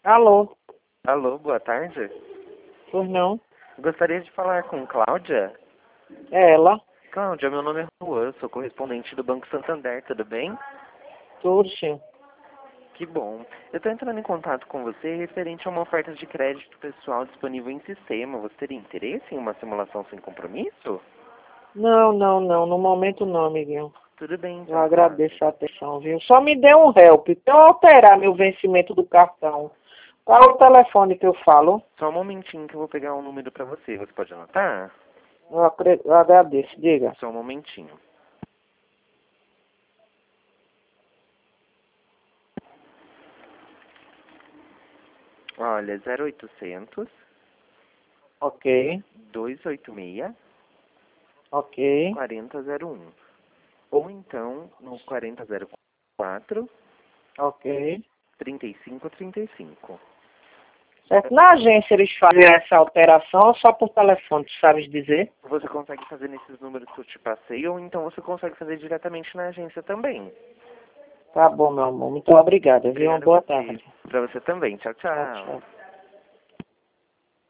Alô? Alô, boa tarde. Pois não? Gostaria de falar com Cláudia. É ela? Cláudia, meu nome é Juan, sou correspondente do Banco Santander, tudo bem? Tudo sim. Que bom. Eu estou entrando em contato com você referente a uma oferta de crédito pessoal disponível em sistema. Você teria interesse em uma simulação sem compromisso? Não, não, não. No momento não, amiguinho. Tudo bem, Eu então, Cláudia. agradeço a atenção, viu? Só me dê um help. Pra eu alterar meu vencimento do cartão. Qual é o telefone que eu falo? Só um momentinho que eu vou pegar um número para você. Você pode anotar? Eu agradeço. Diga. Só um momentinho. Olha, 0800 Ok. 286 Ok. 4001. Ou então no 4004 Ok. 3535. Certo. Na agência eles fazem essa alteração ou só por telefone, tu sabes dizer? Você consegue fazer nesses números que eu te passei, ou então você consegue fazer diretamente na agência também. Tá bom, meu amor. Muito obrigada, viu? Uma Obrigado a boa você. tarde. Pra você também. Tchau, Tchau, tchau. tchau.